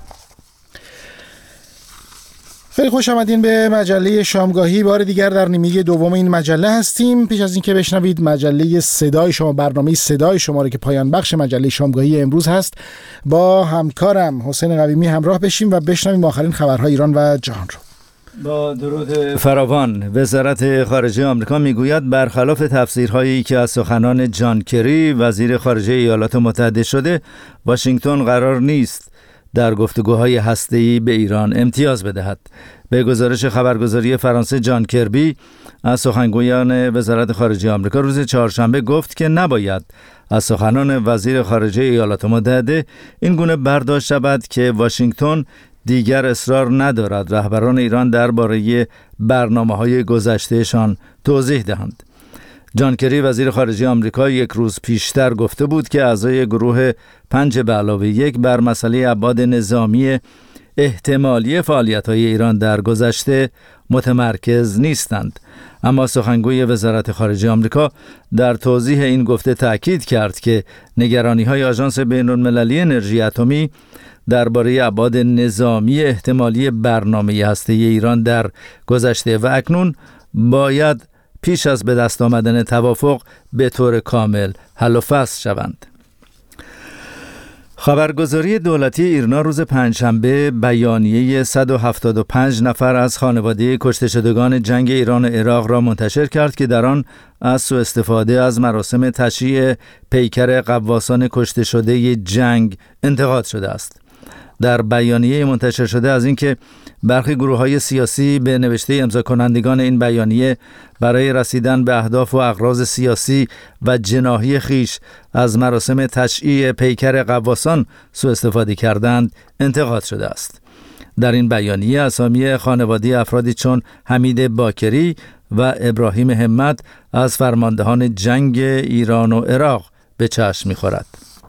خیلی خوش آمدین به مجله شامگاهی. بار دیگر در نیمه دوم این مجله هستیم. پیش از اینکه بشنوید مجله صدای شما، برنامه صدای شما رو که پایان بخش مجله شامگاهی امروز هست، با همکارم حسین قویمی همراه بشیم و بشنویم آخرین خبرهای ایران و جهان رو. با درود فراوان، وزارت خارجه آمریکا میگوید برخلاف تفسیرهایی که از سخنان جان کری وزیر خارجه ایالات متحده شده، واشنگتن قرار نیست در گفتگوهای هسته‌ای به ایران امتیاز بدهد. به گزارش خبرگزاری فرانسه، جان کربی از سخنگویان وزارت خارجه آمریکا روز چهارشنبه گفت که نباید از سخنان وزیر خارجه ایالات متحده این گونه برداشت شود که واشنگتن دیگر اصرار ندارد رهبران ایران درباره برنامه‌های گذشتهشان توضیح دهند. جان کری وزیر خارجه آمریکا یک روز پیشتر گفته بود که اعضای گروه پنج به علاوه یک بر مسئله ابعاد نظامی احتمالی فعالیت‌های ایران در گذشته متمرکز نیستند. اما سخنگوی وزارت خارجه آمریکا در توضیح این گفته تأکید کرد که نگرانی‌های آژانس بین‌المللی انرژی اتمی درباره ابعاد نظامی احتمالی برنامه هسته‌ای ایران در گذشته و اکنون باید پیش از به دست آمدن توافق به طور کامل حل و فصل شوند. خبرگزاری دولتی ایرنا روز پنجشنبه بیانیه صد و هفتاد و پنج نفر از خانواده کشته شدگان جنگ ایران و عراق را منتشر کرد که در آن از سوء استفاده از مراسم تشییع پیکر غواصان کشته شده جنگ انتقاد شده است. در بیانیه منتشر شده از اینکه برخی گروه‌های سیاسی به نوشته امضا کنندگان این بیانیه برای رسیدن به اهداف و اغراض سیاسی و جناحی خیش از مراسم تشییع پیکر غواصان سوء استفاده کردند انتقاد شده است. در این بیانیه اسامی خانواده افرادی چون حمید باکری و ابراهیم همت از فرماندهان جنگ ایران و عراق به چشم می‌خورد.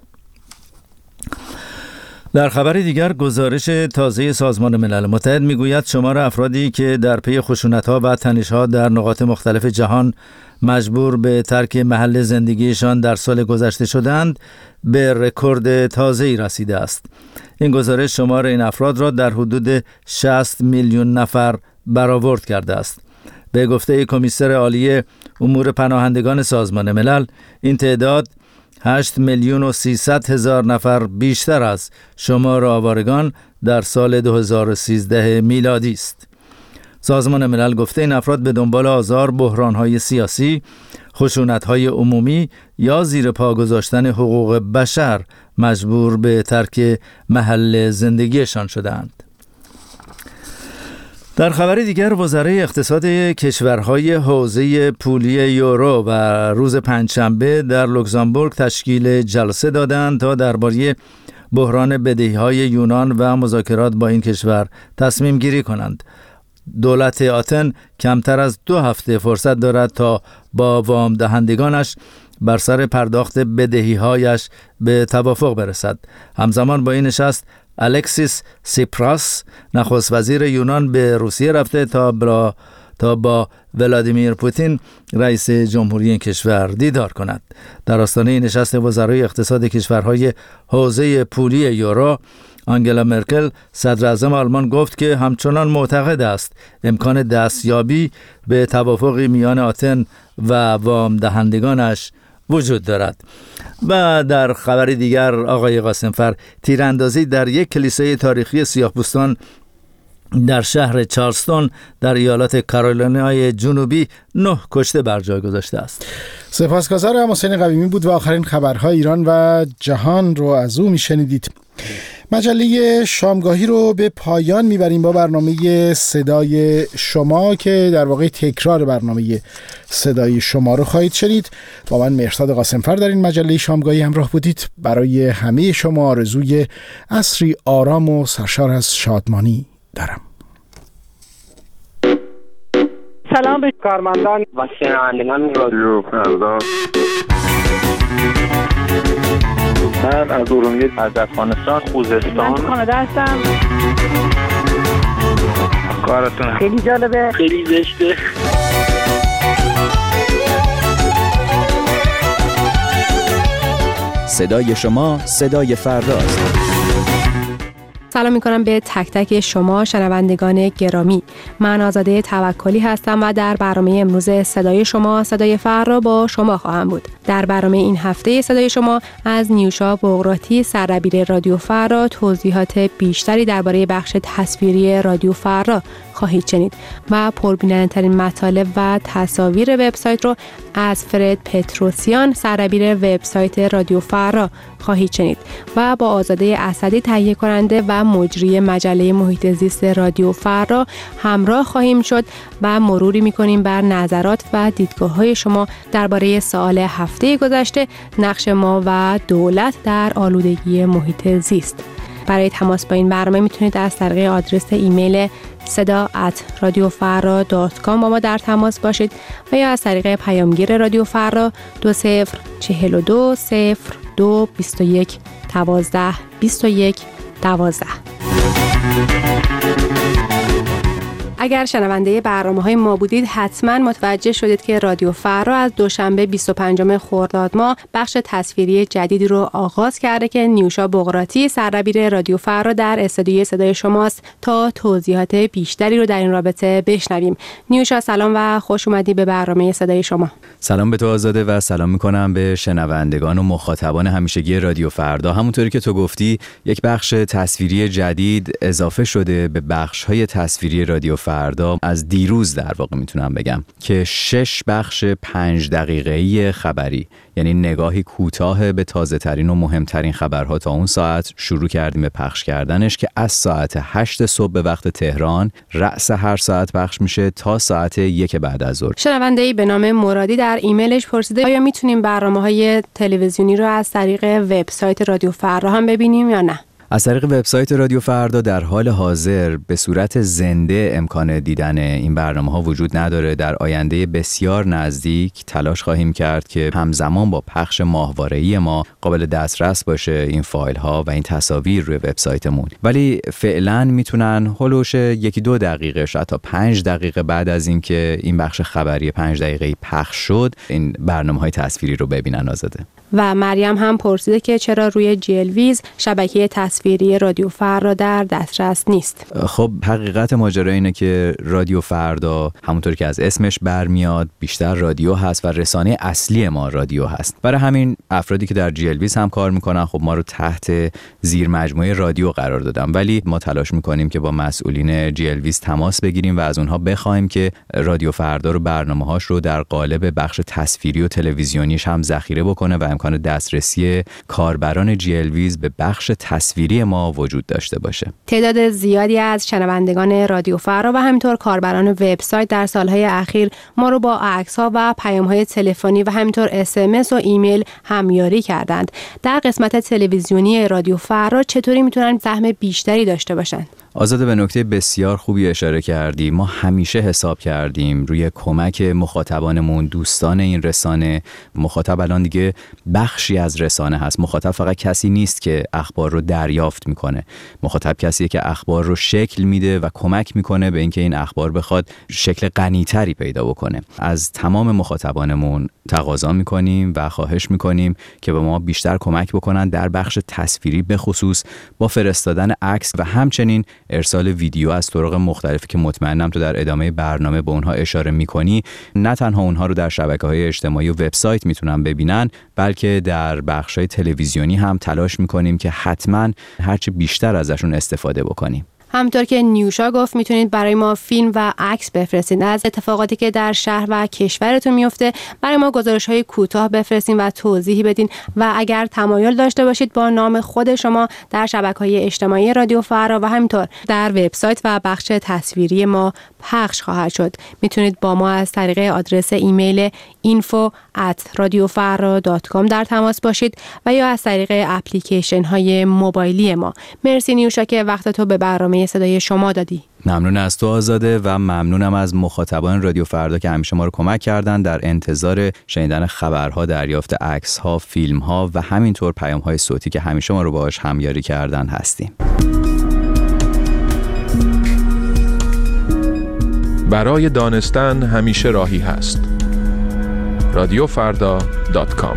در خبر دیگر، گزارش تازه سازمان ملل متحد میگوید شمار افرادی که در پی خشونت‌ها و تنش‌ها در نقاط مختلف جهان مجبور به ترک محل زندگیشان در سال گذشته شدند به رکورد تازه‌ای رسیده است. این گزارش شمار این افراد را در حدود شصت میلیون نفر برآورد کرده است. به گفته کمیسر عالی امور پناهندگان سازمان ملل، این تعداد هشت میلیون و سیصد هزار نفر بیشتر از شمار آوارگان در سال دو هزار و سیزده میلادی است. سازمان ملل گفته این افراد به دنبال آزار، بحران‌های سیاسی، خشونت‌های عمومی یا زیر پا گذاشتن حقوق بشر مجبور به ترک محل زندگیشان شدند. در خبر دیگر، وزرای اقتصاد کشورهای حوزه پولی یورو و روز پنجشنبه در لوکزامبورگ تشکیل جلسه دادند تا درباره بحران بدهی‌های یونان و مذاکرات با این کشور تصمیم گیری کنند. دولت آتن کمتر از دو هفته فرصت دارد تا با وام دهندگانش بر سر پرداخت بدهی‌هایش به توافق برسد. همزمان با این نشست الکسیس سیپراس نخست وزیر یونان به روسیه رفته تا با تا با ولادیمیر پوتین رئیس جمهوری این کشور دیدار کند. در آستانه نشست وزرای اقتصاد کشورهای حوزه پولی یورو، آنگلا مرکل صدر اعظم آلمان گفت که همچنان معتقد است امکان دستیابی به توافقی میان آتن و وام دهندگانش وجود دارد. و در خبر دیگر، آقای قاسمفر، تیراندازی در یک کلیسای تاریخی سیاه‌پوستان در شهر چارلستون در ایالات کارولینای جنوبی نه کشته بر جای گذاشته است. سپاسگزارم. حسین قویمی بود و آخرین خبرهای ایران و جهان رو از او میشنیدید. مجله شامگاهی رو به پایان میبریم با برنامه صدای شما که در واقع تکرار برنامه صدای شما رو خواهید شنید. با من مهرزاد قاسمفر در این مجله شامگاهی همراه بودید. برای همه شما آرزوی عصری آرام و سرشار از شادمانی دارم. سلام به کارمندان و شنوندگان رادیو فردا. من از ارومیه، از افغانستان، خوزستان. من کانادا هستم. کارتون خیلی جالبه، خیلی زشته. صدای شما صدای فرداست. سلام میکنم به تک تک شما شنوندگان گرامی. من آزاده توکلی هستم و در برنامه امروز صدای شما صدای فردا با شما خواهم بود. در برنامه این هفته صدای شما از نیوشا بغراتی سردبیر رادیو فردا توضیحات بیشتری درباره بخش تصویری رادیو فردا خواهید شنید و پربیننده‌ترین مطالب و تصاویر وبسایت رو از فرد پتروسیان سردبیر وبسایت رادیو فردا خواهید شنید و با آزاده اسدی تهیه کننده و مجری مجله محیط زیست رادیو فردا همراه خواهیم شد و مروری می‌کنیم بر نظرات و دیدگاه‌های شما درباره سال هفته گذشته، نقش ما و دولت در آلودگی محیط زیست. برای تماس با این برنامه میتونید از طریق آدرس ایمیل صدا ات رادیو فردا دات کام با ما در تماس باشید و یا از طریق پیامگیر رادیو فردا دو صفر چهل و دو صفر دو بیست و یک دوازده بیست و یک دوازده. اگر شنونده برنامه‌های ما بودید حتما متوجه شدید که رادیو فردا از دوشنبه بیست و پنجم خرداد ماه بخش تصویری جدیدی رو آغاز کرده که نیوشا بغراتی سردبیر رادیو فردا در استودیوی صدای شماست تا توضیحات بیشتری رو در این رابطه بشنویم. نیوشا سلام و خوش اومدی به برنامه صدای شما. سلام به تو آزاده و سلام میکنم به شنوندگان و مخاطبان همیشگی رادیو فردا. همونطوری که تو گفتی یک بخش تصویری جدید اضافه شده به بخش‌های تصویری رادیو فردا از دیروز در واقع میتونم بگم که شش بخش پنج دقیقه‌ای خبری، یعنی نگاهی کوتاه به تازه ترین و مهمترین خبرها تا اون ساعت شروع کردیم به پخش کردنش که از ساعت هشت صبح به وقت تهران رأس هر ساعت پخش میشه تا ساعت یک بعد از ظهر. شنونده‌ای به نام مرادی در ایمیلش پرسیده آیا میتونیم برنامه‌های تلویزیونی رو از طریق وبسایت رادیو فردا هم ببینیم یا نه؟ از طریق وبسایت رادیو فردا در حال حاضر به صورت زنده امکان دیدن این برنامه‌ها وجود نداره. در آینده بسیار نزدیک تلاش خواهیم کرد که همزمان با پخش ماهواره‌ای ما قابل دسترس باشه این فایل‌ها و این تصاویر روی وبسایتمون، ولی فعلا میتونن هولوش یکی دو دقیقه شاید تا پنج دقیقه بعد از اینکه این بخش خبری پنج دقیقه‌ای پخش شد این برنامه‌های تصویری رو ببینن. آزاده. و مریم هم پرسیده که چرا روی جیلویز شبکه تصویری رادیو فردا در دسترس نیست. خب حقیقت ماجرا اینه که رادیو فردا همونطور که از اسمش برمیاد بیشتر رادیو هست و رسانه اصلی ما رادیو هست. برای همین افرادی که در جیلویز هم کار میکنن خب ما رو تحت زیر مجموعه رادیو قرار دادن، ولی ما تلاش میکنیم که با مسئولین جیلویز تماس بگیریم و از اونها بخوایم که رادیو فردا رو برنامه‌هاش رو در قالب بخش تصویری و تلویزیونیش هم ذخیره بکنه و امکان دسترسی کاربران جیلویز به بخش تصویری ما وجود داشته باشه. تعداد زیادی از شنوندگان رادیو فردا و همینطور کاربران وبسایت در سالهای اخیر ما رو با عکس‌ها و پیام‌های تلفنی و همینطور اس ام اس و ایمیل همیاری کردند. در قسمت تلویزیونی رادیو فردا چطوری میتونن سهم بیشتری داشته باشند؟ آزاده به نکته بسیار خوبی اشاره کردی. ما همیشه حساب کردیم روی کمک مخاطبانمون، دوستان این رسانه. مخاطب الان دیگه بخشی از رسانه هست. مخاطب فقط کسی نیست که اخبار رو دریافت میکنه. مخاطب کسیه که اخبار رو شکل میده و کمک میکنه به اینکه این اخبار بخواد شکل غنی‌تری پیدا بکنه. از تمام مخاطبانمون تقاضا میکنیم و خواهش میکنیم که به ما بیشتر کمک بکنن در بخش تصویری، به خصوص با فرستادن عکس و همچنین ارسال ویدیو از طرق مختلفی که مطمئنم تو در ادامه برنامه به اونها اشاره میکنی. نه تنها اونها رو در شبکه‌های اجتماعی و وبسایت میتونن ببینن، بلکه در بخش‌های تلویزیونی هم تلاش میکنیم که حتما هرچی بیشتر ازشون استفاده بکنیم. همونطور که نیوشا گفت میتونید برای ما فیلم و عکس بفرستید از اتفاقاتی که در شهر و کشورتون میفته. برای ما گزارش‌های کوتاه بفرستین و توضیحی بدین و اگر تمایل داشته باشید با نام خود شما در شبکه‌های اجتماعی رادیو فردا و همینطور در وبسایت و بخش تصویری ما پخش خواهد شد. میتونید با ما از طریق آدرس ایمیل info at radiofarra dot com در تماس باشید و یا از طریق اپلیکیشن های موبایلی ما. مرسی نیوشا که وقت تو به برنامه صدای شما دادی. ممنون از تو آزاده و ممنونم از مخاطبان رادیو فردا که همیشه ما رو کمک کردن در انتظار شنیدن خبرها، دریافت عکس‌ها، فیلم‌ها و همینطور پیام‌های صوتی که همیشه ما رو باهاش همیاری کردن هستیم. برای دانستن همیشه راهی هست. رادیو فردا دات کام.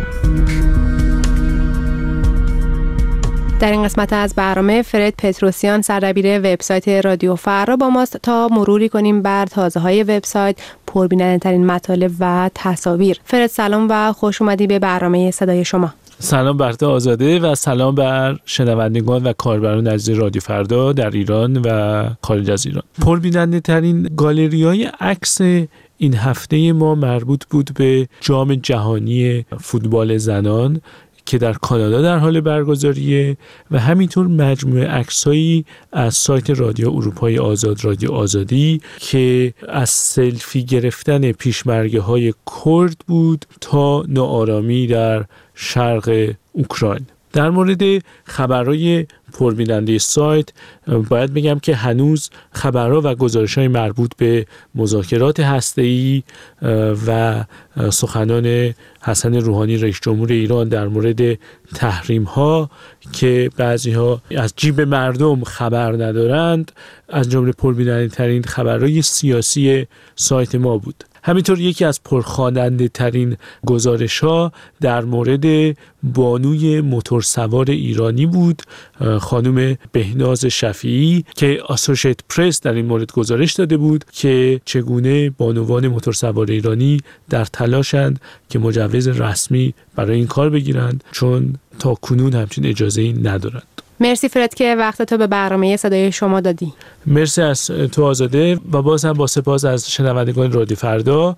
در این قسمت از برنامه فرد پتروسیان سردبیر وبسایت رادیو فردا با ماست تا مروری کنیم بر تازه‌های وبسایت، پربیننده‌ترین مطالب و تصاویر. فرد سلام و خوش اومدی به برنامه صدای شما. سلام بر تو آزاده و سلام بر شنوندگان و کاربران عزیز رادیو فردا در ایران و خارج از ایران. پربیننده ترین گالری‌های عکس این هفته ما مربوط بود به جام جهانی فوتبال زنان که در کانادا در حال برگزاریه و همینطور مجموعه عکسایی از سایت رادیو اروپای آزاد، رادیو آزادی، که از سلفی گرفتن پیشمرگه‌های کرد بود تا ناآرامی در شرق اوکراین. در مورد خبرهای پربیننده سایت باید بگم که هنوز خبرها و گزارش‌های مربوط به مذاکرات هسته‌ای و سخنان حسن روحانی رئیس جمهور ایران در مورد تحریم‌ها که بعضی‌ها از جیب مردم خبر ندارند از جمله پربیننده‌ترین خبرهای سیاسی سایت ما بود. همینطور یکی از پرخواننده ترین گزارش ها در مورد بانوی موتورسوار ایرانی بود، خانم بهناز شفیعی، که آسوشیت پرس در این مورد گزارش داده بود که چگونه بانوان موتورسوار ایرانی در تلاشند که مجوز رسمی برای این کار بگیرند، چون تا کنون همچین اجازه‌ای ندارند. مرسی فرد که وقت تو به برنامه صدای شما دادی. مرسی از تو آزاده و باز هم با سپاس از شنوندگان رادیو فردا.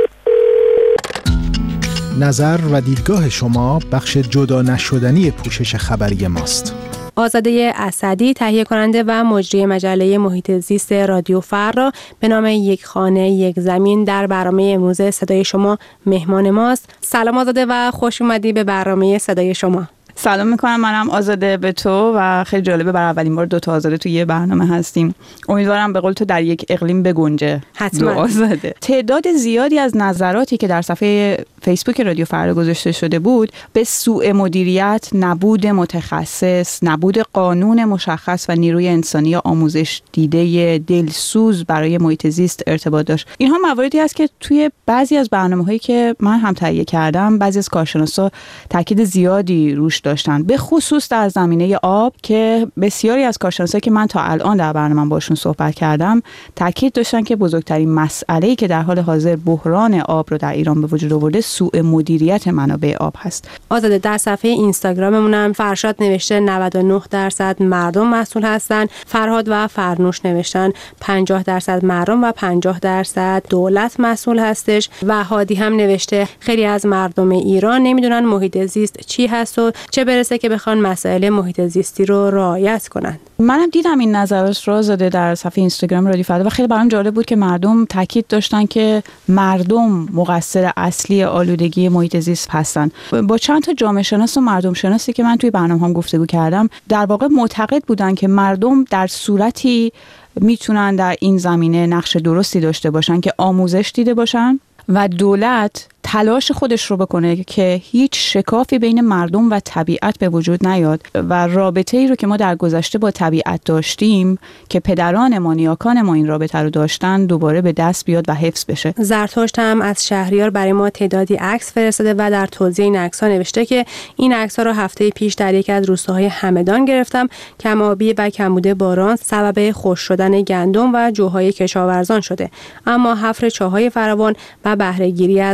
نظر و دیدگاه شما بخش جدا نشدنی پوشش خبری ماست. آزاده اسدی، تهیه کننده و مجری مجله محیط زیست رادیو فردا به نام یک خانه یک زمین در برنامه امروز صدای شما مهمان ماست. سلام آزاده و خوش اومدی به برنامه صدای شما. سلام میکنم، منم آزاده به تو و خیلی جالبه برای اولین بار دو تا آزاده توی یه برنامه هستیم. امیدوارم به قول تو در یک اقلیم بگنجه. حتما. آزاده. تعداد زیادی از نظراتی که در صفحه فیسبوک رادیو فردا گذاشته شده بود به سوء مدیریت، نبود متخصص، نبود قانون مشخص و نیروی انسانی آموزش دیده دلسوز برای محیط زیست ارتباط داشت. اینها مواردی است که توی بعضی از برنامه‌هایی که من هم تهیه کردم بعضی از کارشناسا تاکید زیادی روش داشتن، به خصوص در زمینه آب که بسیاری از کارشناسایی که من تا الان در برنامه باشون صحبت کردم تاکید داشتن که بزرگترین مسئله‌ای که در حال حاضر بحران آب رو در ایران به وجود آورده سوء مدیریت منابع آب هست. آزاده، در صفحه اینستاگراممون هم فرشاد نوشته نود و نه درصد مردم مسئول هستن، فرهاد و فرنوش نوشتن پنجاه درصد مردم و پنجاه درصد دولت مسئول هستش و هادی هم نوشته خیلی از مردم ایران نمیدونن محیط زیست چی هست و چه برسه که بخوان مسائل محیط زیستی رو رعایت کنن. منم دیدم این نظرات رو زده در صفحه اینستاگرام رادیو فردا و خیلی برام جالب بود که مردم تاکید داشتن که مردم مقصر اصلی آلودگی محیط زیست هستن. با چند تا جامعه شناس و مردم شناسی که من توی برنامه‌ام گفتگو کردم در واقع معتقد بودن که مردم در صورتی میتونن در این زمینه نقش درستی داشته باشن که آموزش دیده باشن و دولت تلاش خودش رو بکنه که هیچ شکافی بین مردم و طبیعت به وجود نیاد و رابطه ای رو که ما در گذشته با طبیعت داشتیم که پدران ما نیاکان ما این رابطه رو داشتن دوباره به دست بیاد و حفظ بشه. زرتشت هم از شهریار برای ما تعدادی عکس فرستاده و در توضیح این عکس‌ها نوشته که این عکس‌ها رو هفته پیش در یک از روستاهای همدان گرفتم. کم‌آبی و کمبود باران سبب خشک شدن گندم و جوهای کشاورزان شده، اما حفر چاهای فراوان و بهره‌گیری از روش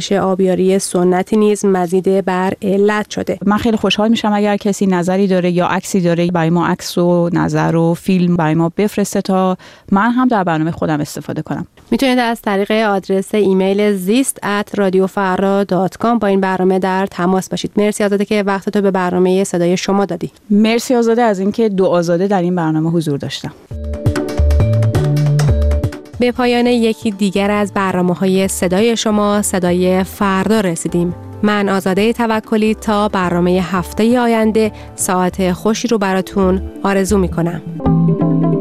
روش آبیاری سنتی نیز مزید بر علت شده. من خیلی خوشحال میشم اگر کسی نظری داره یا عکسی داره برای ما عکس و نظر و فیلم برای ما بفرسته تا من هم در برنامه خودم استفاده کنم. میتونید از طریق آدرس ایمیل زیست ات رادیو فردا دات کام با این برنامه در تماس باشید. مرسی آزاده که وقت تو به برنامه صدای شما دادی. مرسی آزاده از اینکه دو آزاده در این برنامه حضور داشتم. به پایان یکی دیگر از برنامه‌های صدای شما صدای فردا رسیدیم. من آزاده توکلی تا برنامه هفته آینده ساعت خوشی رو براتون آرزو می‌کنم.